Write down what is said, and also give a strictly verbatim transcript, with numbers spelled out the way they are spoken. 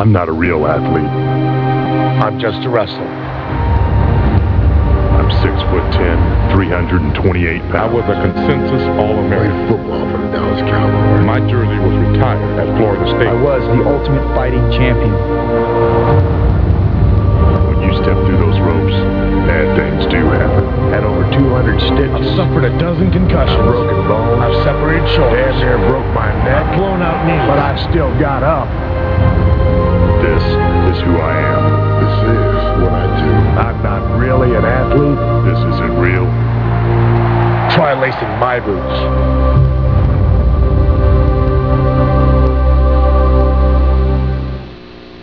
I'm not a real athlete. I'm just a wrestler. I'm six foot ten, three hundred twenty-eight pounds. I was a consensus All-American. Played football for the Dallas Cowboys. My jersey was retired at Florida State. I was the ultimate fighting champion. When you step through those ropes, bad things do happen. Had over two hundred stitches. I've suffered a dozen concussions. Broken bones. I've separated shoulders. Damn near broke my neck. Blown out knees. But I still got up. This is who I am. This is what I do. I'm not really an athlete. This isn't real. Try lacing my boots.